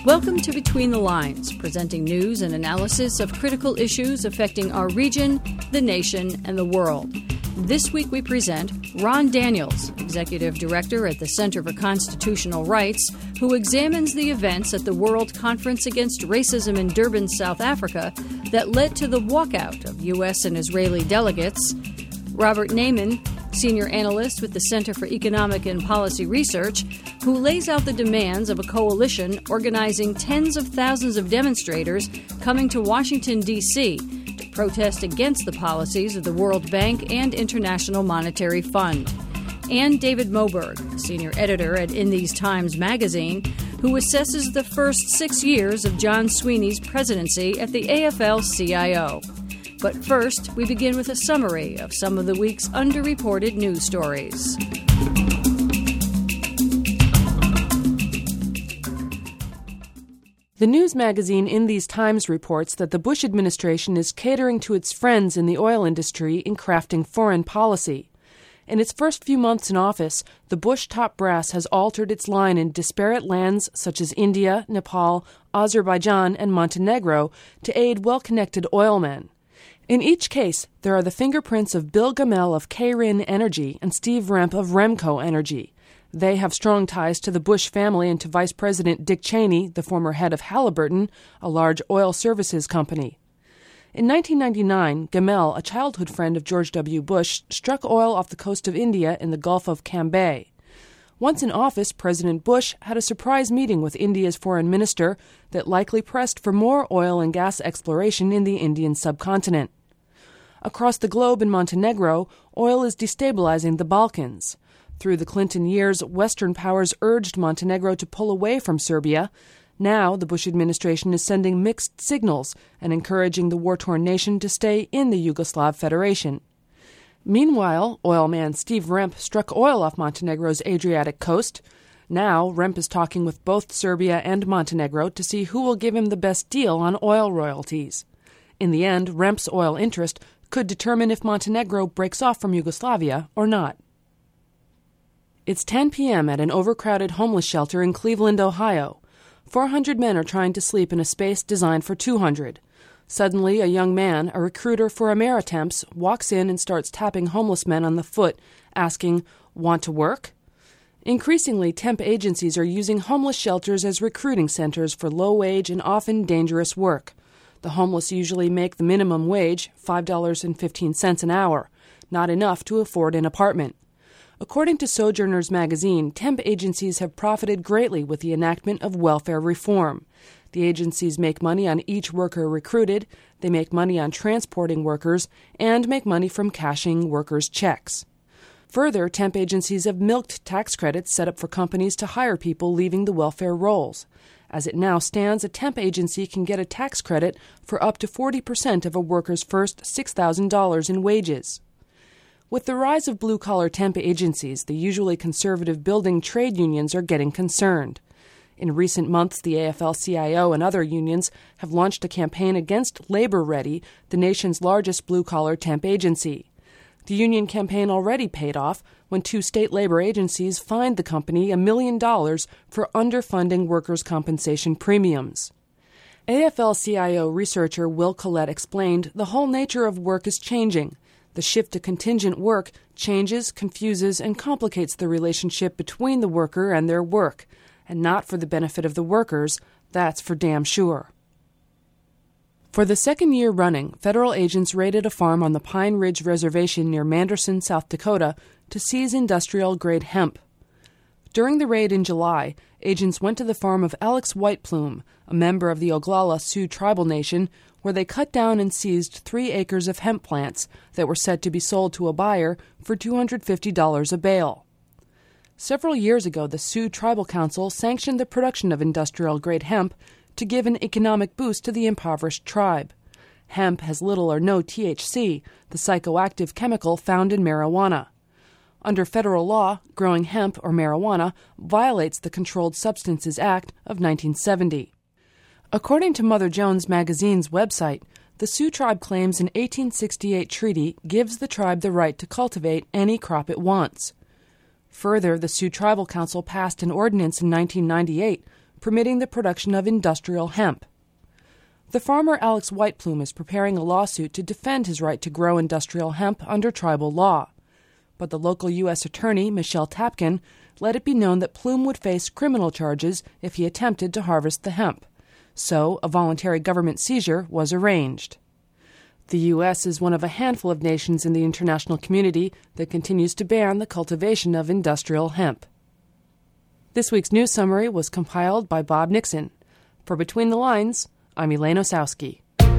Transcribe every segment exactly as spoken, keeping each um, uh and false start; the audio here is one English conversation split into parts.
Welcome to Between the Lines, presenting news and analysis of critical issues affecting our region, the nation, and the world. This week we present Ron Daniels, Executive Director at the Center for Constitutional Rights, who examines the events at the World Conference Against Racism in Durban, South Africa, that led to the walkout of U S and Israeli delegates. Robert Naiman, Senior Analyst with the Center for Economic and Policy Research, who lays out the demands of a coalition organizing tens of thousands of demonstrators coming to Washington, D C to protest against the policies of the World Bank and International Monetary Fund. And David Moberg, Senior Editor at In These Times magazine, who assesses the first six years of John Sweeney's presidency at the A F L C I O. But first, we begin with a summary of some of the week's underreported news stories. The news magazine In These Times reports that the Bush administration is catering to its friends in the oil industry in crafting foreign policy. In its first few months in office, the Bush top brass has altered its line in disparate lands such as India, Nepal, Azerbaijan, and Montenegro to aid well-connected oilmen. In each case, there are the fingerprints of Bill Gammell of K-Rin Energy and Steve Remp of Remco Energy. They have strong ties to the Bush family and to Vice President Dick Cheney, the former head of Halliburton, a large oil services company. In nineteen ninety-nine, Gammell, a childhood friend of George W. Bush, struck oil off the coast of India in the Gulf of Cambay. Once in office, President Bush had a surprise meeting with India's foreign minister that likely pressed for more oil and gas exploration in the Indian subcontinent. Across the globe in Montenegro, oil is destabilizing the Balkans. Through the Clinton years, Western powers urged Montenegro to pull away from Serbia. Now, the Bush administration is sending mixed signals and encouraging the war-torn nation to stay in the Yugoslav Federation. Meanwhile, oilman Steve Remp struck oil off Montenegro's Adriatic coast. Now, Remp is talking with both Serbia and Montenegro to see who will give him the best deal on oil royalties. In the end, Remp's oil interest could determine if Montenegro breaks off from Yugoslavia or not. It's ten p.m. at an overcrowded homeless shelter in Cleveland, Ohio. four hundred men are trying to sleep in a space designed for two hundred. Suddenly, a young man, a recruiter for Ameritemps, walks in and starts tapping homeless men on the foot, asking, "Want to work?" Increasingly, temp agencies are using homeless shelters as recruiting centers for low-wage and often dangerous work. The homeless usually make the minimum wage, five dollars and fifteen cents an hour, not enough to afford an apartment. According to Sojourners magazine, temp agencies have profited greatly with the enactment of welfare reform. The agencies make money on each worker recruited, they make money on transporting workers, and make money from cashing workers' checks. Further, temp agencies have milked tax credits set up for companies to hire people leaving the welfare rolls. As it now stands, a temp agency can get a tax credit for up to forty percent of a worker's first six thousand dollars in wages. With the rise of blue-collar temp agencies, the usually conservative building trade unions are getting concerned. In recent months, the A F L C I O and other unions have launched a campaign against Labor Ready, the nation's largest blue-collar temp agency. The union campaign already paid off when two state labor agencies fined the company a million dollars for underfunding workers' compensation premiums. A F L C I O researcher Will Collette explained the whole nature of work is changing. The shift to contingent work changes, confuses, and complicates the relationship between the worker and their work, and not for the benefit of the workers, that's for damn sure. For the second year running, federal agents raided a farm on the Pine Ridge Reservation near Manderson, South Dakota, to seize industrial-grade hemp. During the raid in July, agents went to the farm of Alex Whiteplume, a member of the Oglala Sioux tribal nation, where they cut down and seized three acres of hemp plants that were said to be sold to a buyer for two hundred fifty dollars a bale. Several years ago, the Sioux Tribal Council sanctioned the production of industrial-grade hemp to give an economic boost to the impoverished tribe. Hemp has little or no T H C, the psychoactive chemical found in marijuana. Under federal law, growing hemp or marijuana violates the Controlled Substances Act of nineteen seventy. According to Mother Jones magazine's website, the Sioux tribe claims an eighteen sixty-eight treaty gives the tribe the right to cultivate any crop it wants. Further, the Sioux Tribal Council passed an ordinance in nineteen ninety-eight permitting the production of industrial hemp. The farmer Alex Whiteplume is preparing a lawsuit to defend his right to grow industrial hemp under tribal law. But the local U S attorney, Michelle Tapkin, let it be known that Plume would face criminal charges if he attempted to harvest the hemp. So a voluntary government seizure was arranged. The U S is one of a handful of nations in the international community that continues to ban the cultivation of industrial hemp. This week's news summary was compiled by Bob Nixon. For Between the Lines, I'm Elaine Osowski.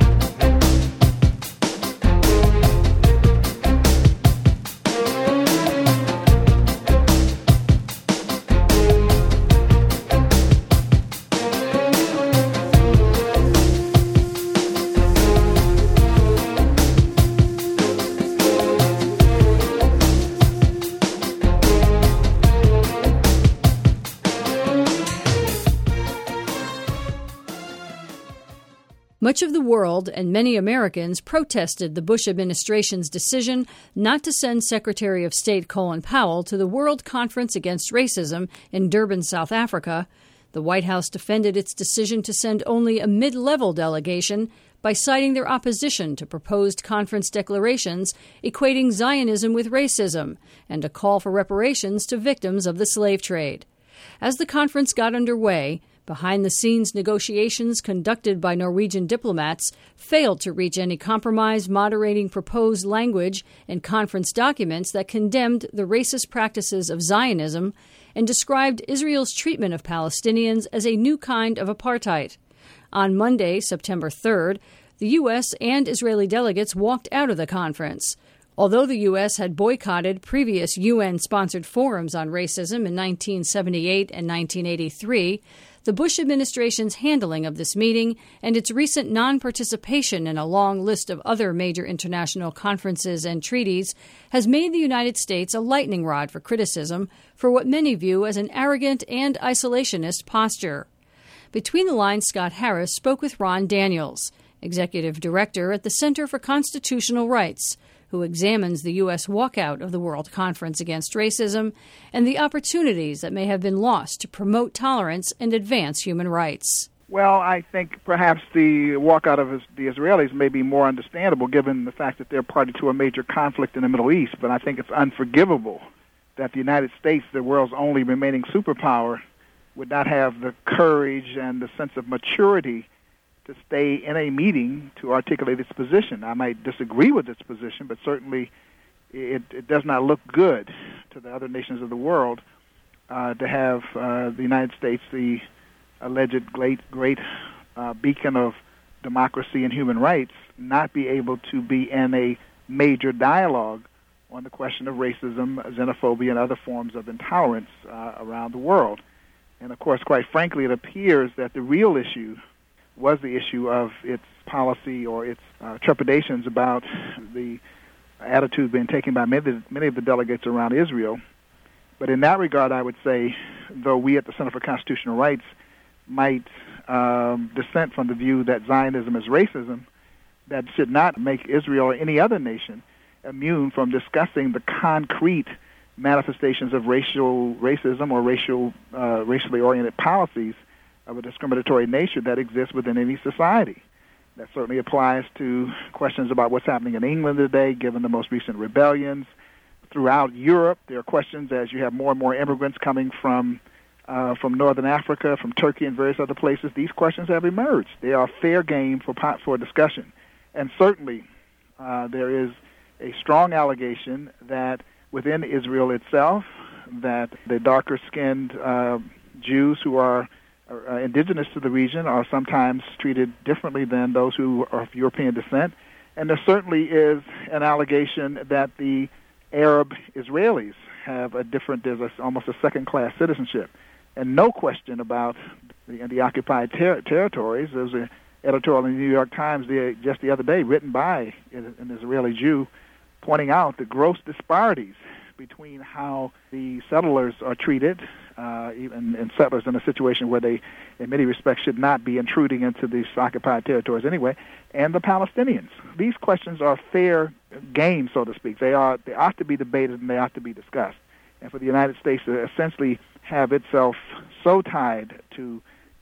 Much of the world and many Americans protested the Bush administration's decision not to send Secretary of State Colin Powell to the World Conference Against Racism in Durban, South Africa. The White House defended its decision to send only a mid-level delegation by citing their opposition to proposed conference declarations equating Zionism with racism and a call for reparations to victims of the slave trade. As the conference got underway, behind-the-scenes negotiations conducted by Norwegian diplomats failed to reach any compromise moderating proposed language in conference documents that condemned the racist practices of Zionism and described Israel's treatment of Palestinians as a new kind of apartheid. On Monday, September third, the U S and Israeli delegates walked out of the conference. Although the U S had boycotted previous U N-sponsored forums on racism in nineteen seventy-eight and nineteen eighty-three, the Bush administration's handling of this meeting and its recent non-participation in a long list of other major international conferences and treaties has made the United States a lightning rod for criticism for what many view as an arrogant and isolationist posture. Between the Lines, Scott Harris spoke with Ron Daniels, executive director at the Center for Constitutional Rights, who examines the U S walkout of the World Conference Against Racism and the opportunities that may have been lost to promote tolerance and advance human rights. Well, I think perhaps the walkout of the Israelis may be more understandable given the fact that they're party to a major conflict in the Middle East, but I think it's unforgivable that the United States, the world's only remaining superpower, would not have the courage and the sense of maturity to stay in a meeting to articulate its position. I might disagree with its position, but certainly it, it does not look good to the other nations of the world uh, to have uh, the United States, the alleged great, great uh, beacon of democracy and human rights, not be able to be in a major dialogue on the question of racism, xenophobia, and other forms of intolerance uh, around the world. And of course, quite frankly, it appears that the real issue was the issue of its policy or its uh, trepidations about the attitude being taken by many, many of the delegates around Israel. But in that regard, I would say, though we at the Center for Constitutional Rights might um, dissent from the view that Zionism is racism, that should not make Israel or any other nation immune from discussing the concrete manifestations of racial racism or racial, uh, racially oriented policies of a discriminatory nature that exists within any society. That certainly applies to questions about what's happening in England today, given the most recent rebellions. Throughout Europe, there are questions as you have more and more immigrants coming from uh, from Northern Africa, from Turkey and various other places. These questions have emerged. They are fair game for for discussion. And certainly uh, there is a strong allegation that within Israel itself, that the darker-skinned uh, Jews who are Uh, indigenous to the region are sometimes treated differently than those who are of European descent. And there certainly is an allegation that the Arab Israelis have a different, there's a, almost a second-class citizenship. And no question about the, the occupied ter- territories. There was an editorial in the New York Times the, just the other day written by an Israeli Jew pointing out the gross disparities between how the settlers are treated, uh, even and settlers in a situation where they, in many respects, should not be intruding into these occupied territories anyway, and the Palestinians. These questions are fair game, so to speak. They are they ought to be debated and they ought to be discussed. And for the United States to essentially have itself so tied to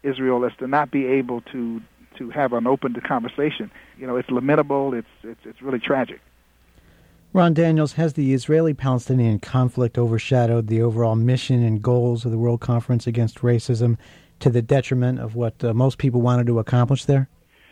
Israel as to not be able to to have an open conversation. You know, it's lamentable. It's it's it's really tragic. Ron Daniels, has the Israeli-Palestinian conflict overshadowed the overall mission and goals of the World Conference Against Racism to the detriment of what uh, most people wanted to accomplish there?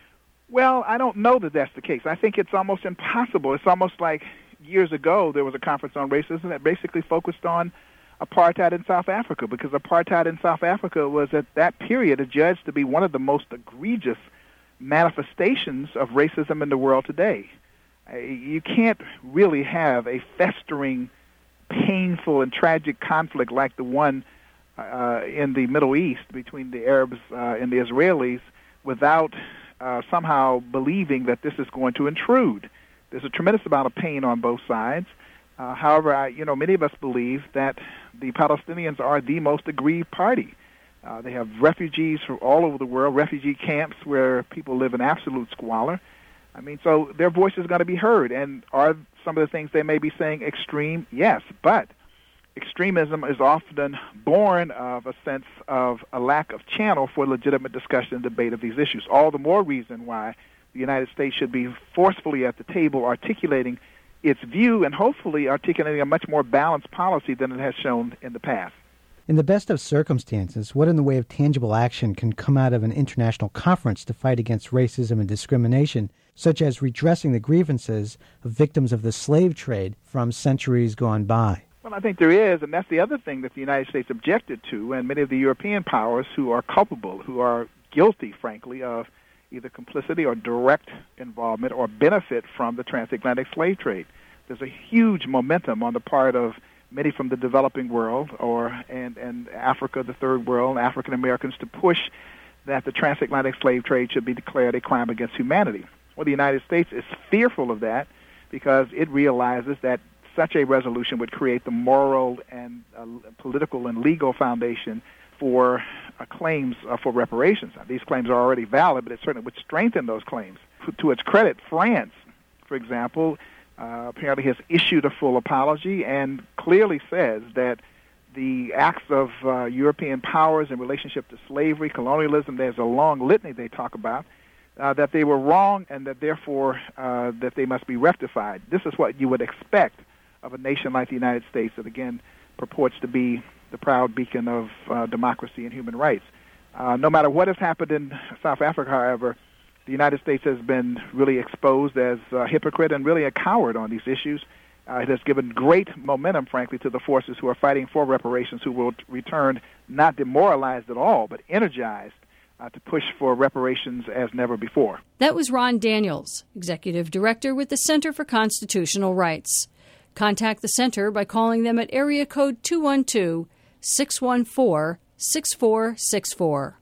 Well, I don't know that that's the case. I think it's almost impossible. It's almost like years ago there was a conference on racism that basically focused on apartheid in South Africa, because apartheid in South Africa was at that period adjudged to be one of the most egregious manifestations of racism in the world today. Uh, you can't really have a festering, painful, and tragic conflict like the one uh, in the Middle East between the Arabs uh, and the Israelis without uh, somehow believing that this is going to intrude. There's a tremendous amount of pain on both sides. Uh, however, I, you know, many of us believe that the Palestinians are the most aggrieved party. Uh, they have refugees from all over the world, refugee camps where people live in absolute squalor. I mean, so their voice is going to be heard. And are some of the things they may be saying extreme? Yes, but extremism is often born of a sense of a lack of channel for legitimate discussion and debate of these issues. All the more reason why the United States should be forcefully at the table articulating its view and hopefully articulating a much more balanced policy than it has shown in the past. In the best of circumstances, what in the way of tangible action can come out of an international conference to fight against racism and discrimination, such as redressing the grievances of victims of the slave trade from centuries gone by? Well, I think there is, and that's the other thing that the United States objected to, and many of the European powers who are culpable, who are guilty, frankly, of either complicity or direct involvement or benefit from the transatlantic slave trade. There's a huge momentum on the part of many from the developing world or and, and Africa, the third world, and African Americans to push that the transatlantic slave trade should be declared a crime against humanity. Well, the United States is fearful of that because it realizes that such a resolution would create the moral and uh, political and legal foundation for uh, claims uh, for reparations. Now, these claims are already valid, but it certainly would strengthen those claims. To its credit, France, for example, uh, apparently has issued a full apology and clearly says that the acts of uh, European powers in relationship to slavery, colonialism, there's a long litany they talk about, uh, that they were wrong and that therefore uh, that they must be rectified. This is what you would expect of a nation like the United States that, again, purports to be the proud beacon of uh, democracy and human rights. Uh, no matter what has happened in South Africa, however, the United States has been really exposed as a hypocrite and really a coward on these issues. Uh, it has given great momentum, frankly, to the forces who are fighting for reparations, who will return not demoralized at all, but energized uh, to push for reparations as never before. That was Ron Daniels, Executive Director with the Center for Constitutional Rights. Contact the Center by calling them at area code two one two, six one four, six four six four.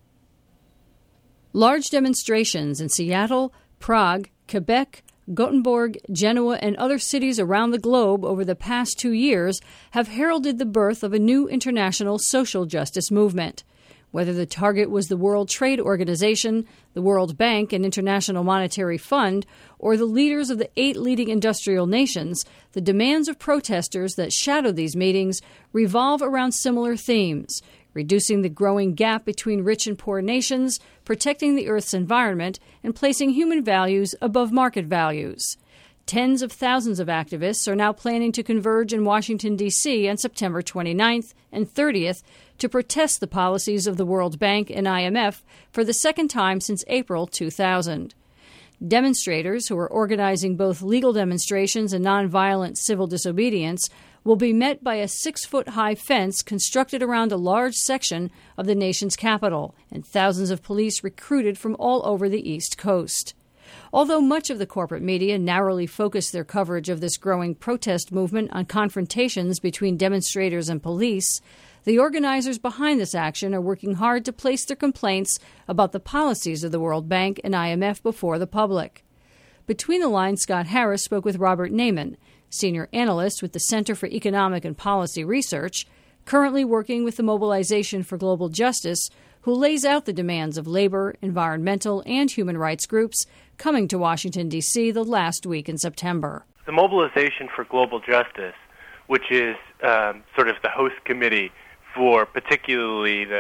Large demonstrations in Seattle, Prague, Quebec, Gothenburg, Genoa, and other cities around the globe over the past two years have heralded the birth of a new international social justice movement. Whether the target was the World Trade Organization, the World Bank and International Monetary Fund, or the leaders of the eight leading industrial nations, the demands of protesters that shadow these meetings revolve around similar themes: reducing the growing gap between rich and poor nations, protecting the Earth's environment, and placing human values above market values. Tens of thousands of activists are now planning to converge in Washington, D C on September twenty-ninth and thirtieth to protest the policies of the World Bank and I M F for the second time since April two thousand. Demonstrators, who are organizing both legal demonstrations and nonviolent civil disobedience, will be met by a six-foot-high fence constructed around a large section of the nation's capital and thousands of police recruited from all over the East Coast. Although much of the corporate media narrowly focus their coverage of this growing protest movement on confrontations between demonstrators and police, the organizers behind this action are working hard to place their complaints about the policies of the World Bank and I M F before the public. Between the lines, Scott Harris spoke with Robert Naiman, senior analyst with the Center for Economic and Policy Research, currently working with the Mobilization for Global Justice, who lays out the demands of labor, environmental, and human rights groups coming to Washington, D C the last week in September. The Mobilization for Global Justice, which is um, sort of the host committee for particularly the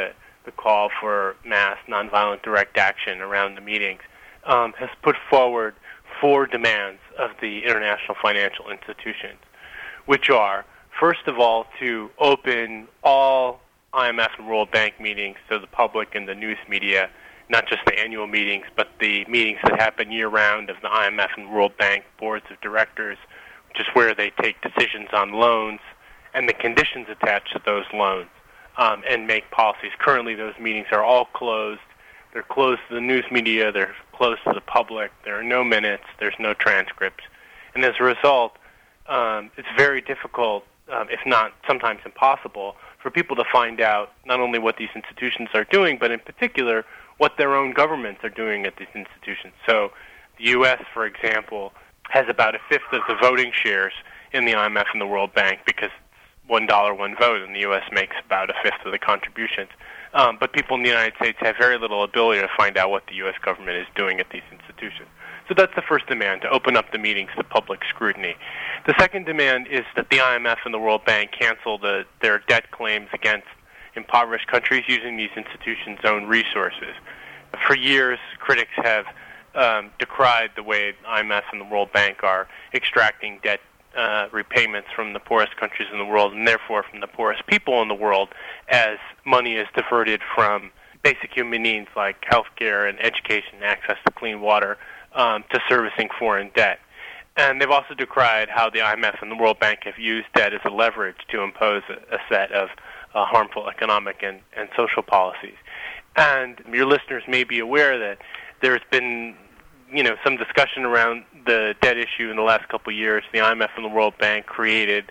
the call for mass nonviolent direct action around the meetings, um, has put forward four demands of the international financial institutions, which are, first of all, to open all I M F and World Bank meetings to the public and the news media, not just the annual meetings, but the meetings that happen year-round of the I M F and World Bank boards of directors, which is where they take decisions on loans and the conditions attached to those loans, um, and make policies. Currently, those meetings are all closed. They're closed to the news media. They're closed to the public. There are no minutes. There's no transcripts. And as a result, um, it's very difficult, um, if not sometimes impossible, for people to find out not only what these institutions are doing, but in particular, what their own governments are doing at these institutions. So the U S, for example, has about a fifth of the voting shares in the I M F and the World Bank because it's one dollar, one vote, and the U S makes about a fifth of the contributions. Um, but people in the United States have very little ability to find out what the U S government is doing at these institutions. So that's the first demand, to open up the meetings to public scrutiny. The second demand is that the I M F and the World Bank cancel the, their debt claims against impoverished countries using these institutions' own resources. For years, critics have um, decried the way the I M F and the World Bank are extracting debt uh, repayments from the poorest countries in the world, and therefore from the poorest people in the world, as money is diverted from basic human needs like health care and education and access to clean water um, to servicing foreign debt. And they've also decried how the I M F and the World Bank have used debt as a leverage to impose a, a set of uh, harmful economic and, and social policies. And your listeners may be aware that there's been, you know, some discussion around the debt issue in the last couple of years. The I M F and the World Bank created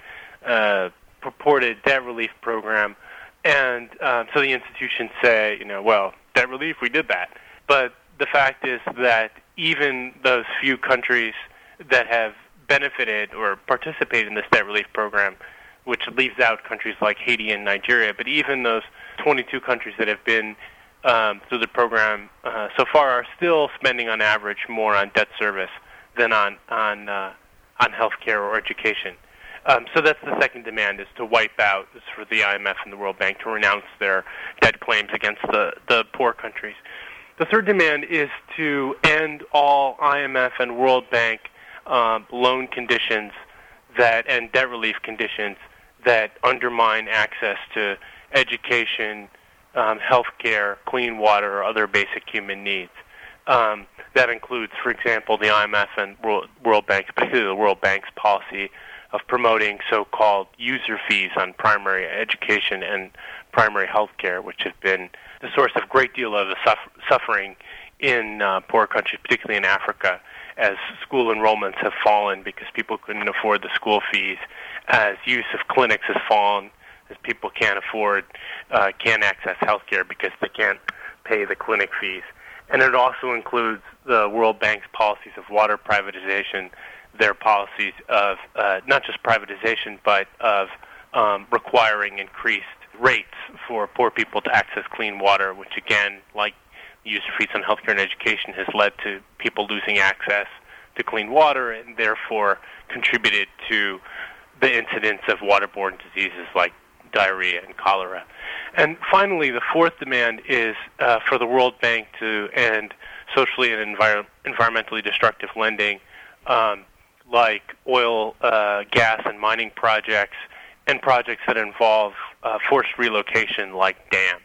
a purported debt relief program, and um, so the institutions say, you know, well, debt relief, we did that. But the fact is that even those few countries that have benefited or participated in this debt relief program, which leaves out countries like Haiti and Nigeria, but even those twenty-two countries that have been um, through the program uh, so far are still spending on average more on debt service than on on uh, on health care or education. Um, so that's the second demand, is to wipe out, is for the I M F and the World Bank to renounce their debt claims against the, the poor countries. The third demand is to end all I M F and World Bank um, loan conditions that and debt relief conditions that undermine access to education, um, health care, clean water, or other basic human needs. Um, that includes, for example, the I M F and World, World Bank, particularly the World Bank's policy of promoting so-called user fees on primary education and primary health care, which have been the source of a great deal of the suffer- suffering in uh, poor countries, particularly in Africa, as school enrollments have fallen because people couldn't afford the school fees, as use of clinics has fallen, as people can't afford, uh, can't access health care because they can't pay the clinic fees. And it also includes the World Bank's policies of water privatization, their policies of uh, not just privatization, but of um, requiring increased rates for poor people to access clean water, which again, like user fees on healthcare and education, has led to people losing access to clean water and therefore contributed to the incidence of waterborne diseases like diarrhea and cholera. And finally, the fourth demand is uh, for the World Bank to end socially and envir- environmentally destructive lending, um, like oil, uh, gas, and mining projects, and projects that involve uh, forced relocation, like dams.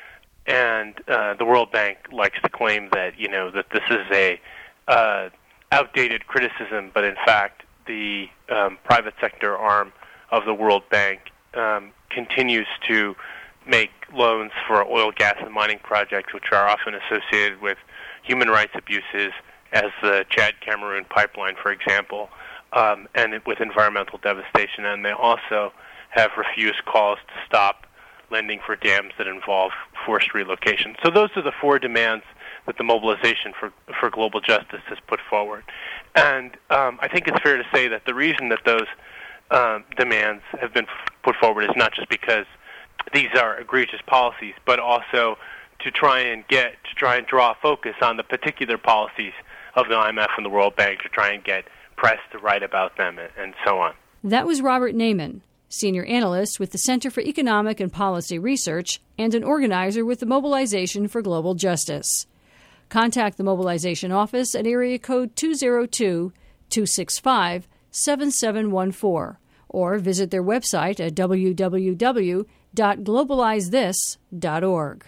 And uh, the World Bank likes to claim that, you know, that this is a uh, outdated criticism, but in fact, the um, private sector arm of the World Bank um, continues to make loans for oil, gas, and mining projects, which are often associated with human rights abuses, as the Chad-Cameroon pipeline, for example, um, and with environmental devastation. And they also have refused calls to stop lending for dams that involve forced relocation. So those are the four demands that the Mobilization for for Global Justice has put forward. And um, I think it's fair to say that the reason that those um, demands have been f- put forward is not just because these are egregious policies, but also to try and get, to try and draw focus on the particular policies of the I M F and the World Bank, to try and get press to write about them and, and so on. That was Robert Naiman, senior analyst with the Center for Economic and Policy Research, and an organizer with the Mobilization for Global Justice. Contact the Mobilization Office at area code two oh two, two six five, seven seven one four or visit their website at w w w dot globalize this dot org.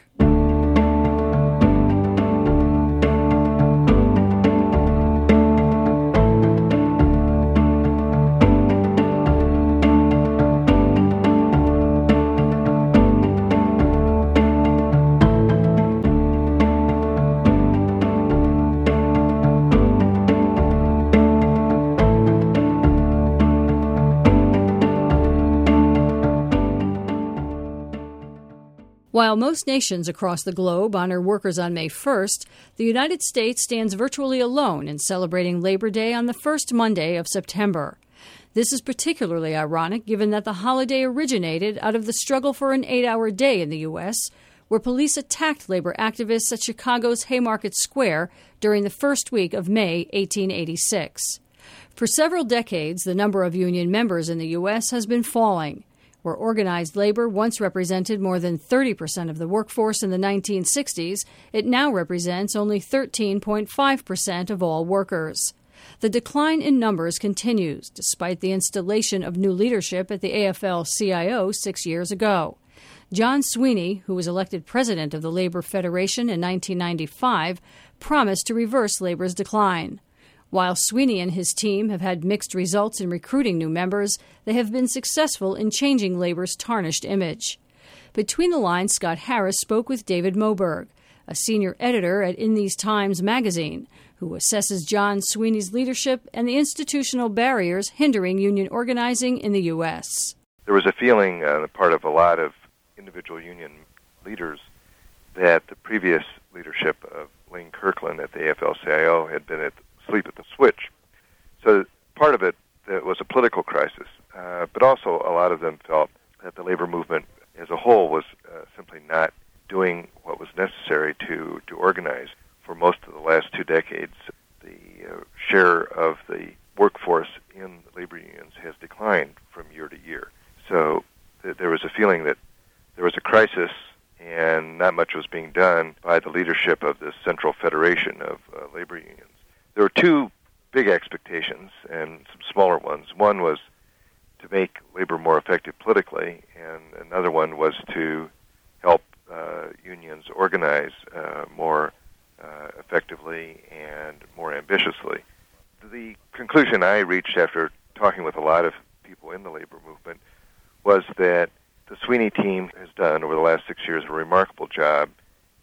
While most nations across the globe honor workers on May first, the United States stands virtually alone in celebrating Labor Day on the first Monday of September. This is particularly ironic given that the holiday originated out of the struggle for an eight-hour day in the U S, where police attacked labor activists at Chicago's Haymarket Square during the first week of May eighteen eighty-six. For several decades, the number of union members in the U S has been falling. Where organized labor once represented more than thirty percent of the workforce in the nineteen sixties, it now represents only thirteen point five percent of all workers. The decline in numbers continues, despite the installation of new leadership at the A F L C I O six years ago. John Sweeney, who was elected president of the Labor Federation in nineteen ninety-five, promised to reverse labor's decline. While Sweeney and his team have had mixed results in recruiting new members, they have been successful in changing labor's tarnished image. Between the lines, Scott Harris spoke with David Moberg, a senior editor at In These Times magazine, who assesses John Sweeney's leadership and the institutional barriers hindering union organizing in the U S. There was a feeling on the part of a lot of individual union leaders that the previous leadership of Lane Kirkland at the A F L C I O had been at sleep at the switch. So part of it, it was a political crisis, uh, but also a lot of them felt that the labor movement as a whole was uh, simply not doing what was necessary to, to organize. For most of the last two decades, the uh, share of the workforce in labor unions has declined from year to year. So th- there was a feeling that there was a crisis and not much was being done by the leadership of this central federation of uh, labor unions. There were two big expectations and some smaller ones. One was to make labor more effective politically, and another one was to help uh, unions organize uh, more uh, effectively and more ambitiously. The conclusion I reached after talking with a lot of people in the labor movement was that the Sweeney team has done over the last six years a remarkable job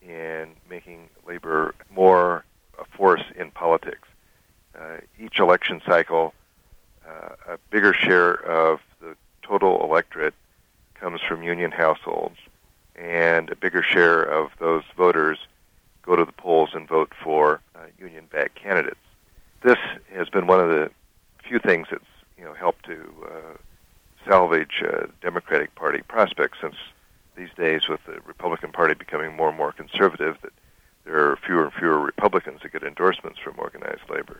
in making labor more a force in politics. Uh, each election cycle, uh, a bigger share of the total electorate comes from union households, and a bigger share of those voters go to the polls and vote for uh, union-backed candidates. This has been one of the few things that's you know helped to uh, salvage uh, Democratic Party prospects, since these days with the Republican Party becoming more and more conservative, that there are fewer and fewer Republicans that get endorsements from organized labor.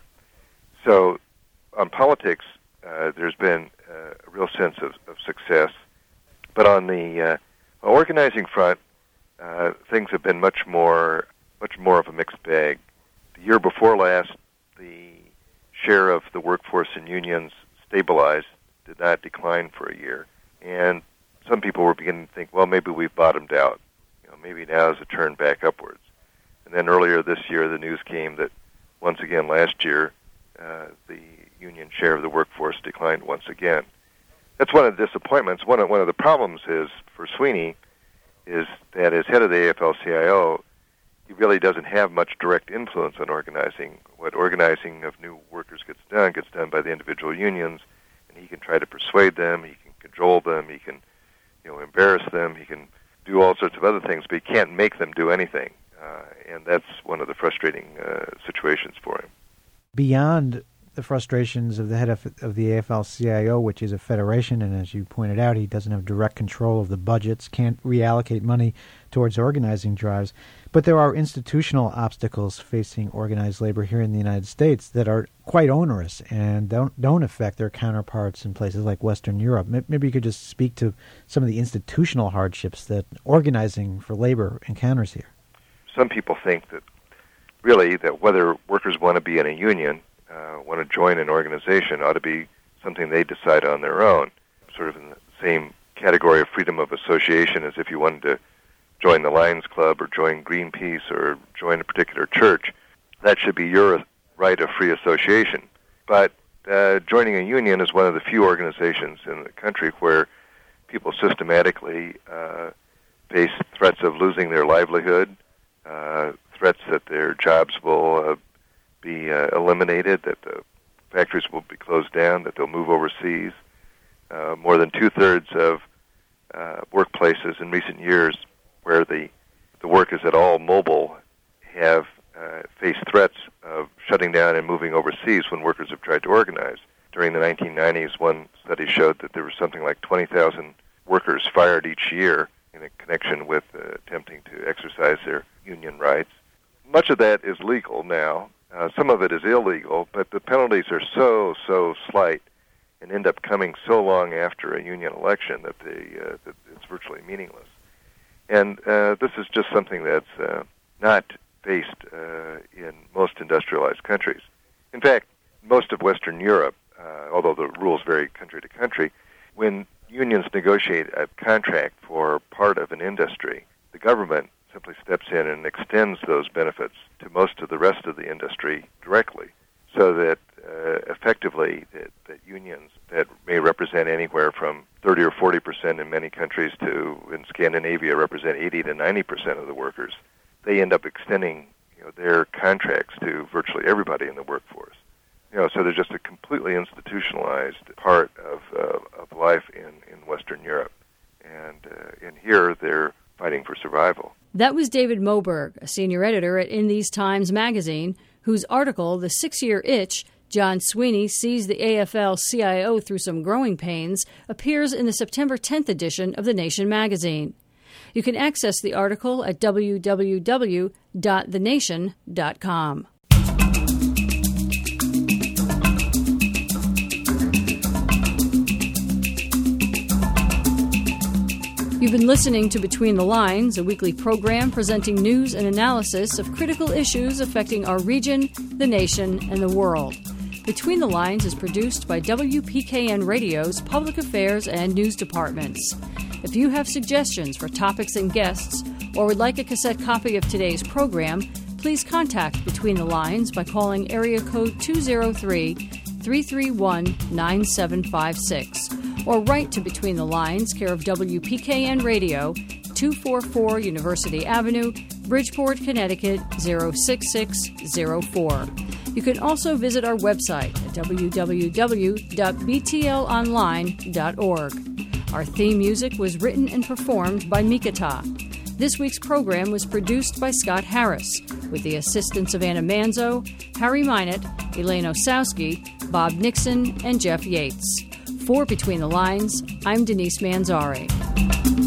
So on politics, uh, there's been uh, a real sense of, of success. But on the uh, organizing front, uh, things have been much more, much more of a mixed bag. The year before last, the share of the workforce in unions stabilized, did not decline for a year. And some people were beginning to think, well, maybe we've bottomed out. You know, maybe now is a turn back upwards. And then earlier this year, the news came that once again last year, uh, the union share of the workforce declined once again. That's one of the disappointments. One of, one of the problems is for Sweeney is that as head of the A F L C I O, he really doesn't have much direct influence on organizing. What organizing of new workers gets done gets done by the individual unions, and he can try to persuade them, he can cajole them, he can you know, embarrass them, he can do all sorts of other things, but he can't make them do anything. Uh, and that's one of the frustrating uh, situations for him. Beyond the frustrations of the head of, of the A F L C I O, which is a federation, and as you pointed out, he doesn't have direct control of the budgets, can't reallocate money towards organizing drives. But there are institutional obstacles facing organized labor here in the United States that are quite onerous and don't don't affect their counterparts in places like Western Europe. Maybe you could just speak to some of the institutional hardships that organizing for labor encounters here. Some people think that really that whether workers want to be in a union, uh, want to join an organization, ought to be something they decide on their own, sort of in the same category of freedom of association as if you wanted to join the Lions Club or join Greenpeace or join a particular church. That should be your right of free association. But uh, joining a union is one of the few organizations in the country where people systematically uh, face threats of losing their livelihood, uh, threats that their jobs will uh, be uh, eliminated, that the factories will be closed down, that they'll move overseas. Uh, more than two-thirds of uh, workplaces in recent years where the, the work is at all mobile have uh, faced threats of shutting down and moving overseas when workers have tried to organize. During the nineteen nineties, one study showed that there was something like twenty thousand workers fired each year in a connection with uh, attempting to exercise their union rights. Much of that is legal now. Uh, some of it is illegal, but the penalties are so, so slight and end up coming so long after a union election that, they, uh, that it's virtually meaningless. And uh, this is just something that's uh, not faced uh, in most industrialized countries. In fact, most of Western Europe, uh, although the rules vary country to country, when unions negotiate a contract for part of an industry, the government simply steps in and extends those benefits to most of the rest of the industry directly, so that uh, effectively that, that unions that may represent anywhere from thirty or forty percent in many countries to, in Scandinavia, represent eighty to ninety percent of the workers, they end up extending you know, their contracts to virtually everybody in the workforce. You know, so they're just a completely institutionalized part of uh, of life in, in Western Europe. And uh, in here, they're fighting for survival. That was David Moberg, a senior editor at In These Times magazine, whose article, The Six-Year Itch, John Sweeney Sees the A F L C I O Through Some Growing Pains, appears in the September tenth edition of The Nation magazine. You can access the article at w w w dot the nation dot com. You've been listening to Between the Lines, a weekly program presenting news and analysis of critical issues affecting our region, the nation, and the world. Between the Lines is produced by W P K N Radio's Public Affairs and News Departments. If you have suggestions for topics and guests, or would like a cassette copy of today's program, please contact Between the Lines by calling area code two oh three, three three one, nine seven five six. Or write to Between the Lines, care of W P K N Radio, two forty-four University Avenue, Bridgeport, Connecticut, zero six six zero four. You can also visit our website at w w w dot b t l online dot org. Our theme music was written and performed by Mikata. This week's program was produced by Scott Harris, with the assistance of Anna Manzo, Harry Minott, Elaine Osowski, Bob Nixon, and Jeff Yates. For Between the Lines, I'm Denise Manzari.